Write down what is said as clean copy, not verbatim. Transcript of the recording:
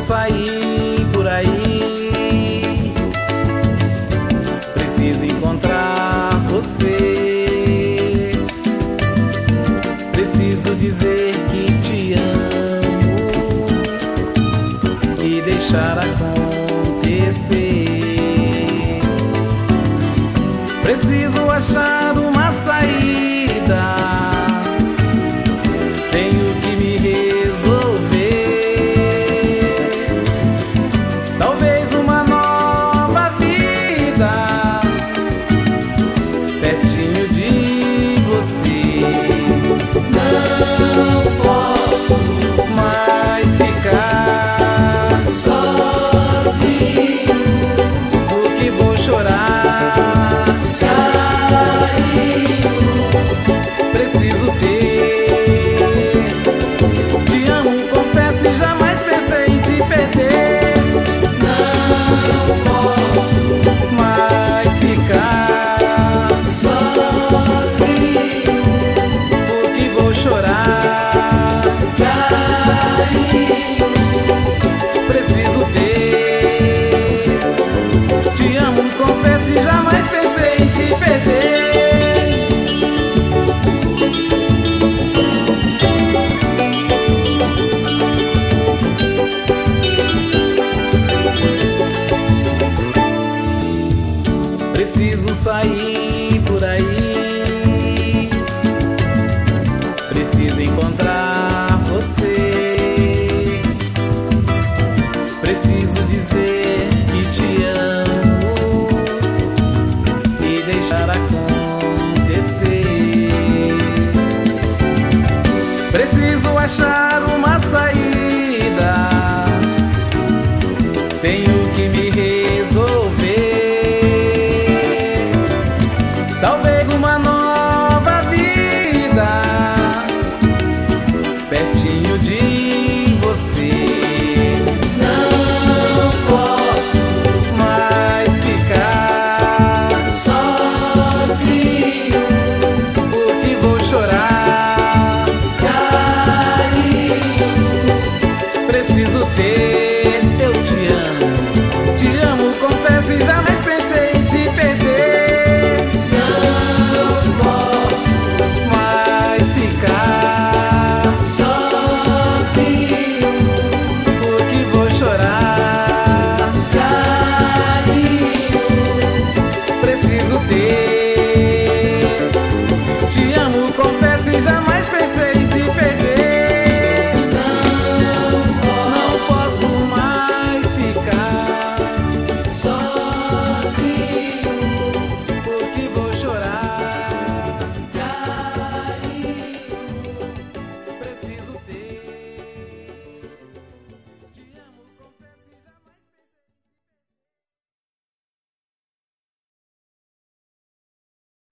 sair por aí, preciso encontrar você, preciso dizer que te amo e deixar acontecer. Preciso achar uma saída, tenho que me resolver. Talvez uma nova vida pertinho de você. Não posso mais ficar sozinho, porque vou chorar. carinho. Preciso ter. Te amo, confesso, e jamais pensei em te perder. Não posso Mais ficar sozinho, porque vou chorar. carinho. Preciso ter. Te amo, confesso, e jamais pensei em te perder. Preciso sair por aí, preciso encontrar você, preciso dizer que te amo e deixar acontecer. Preciso achar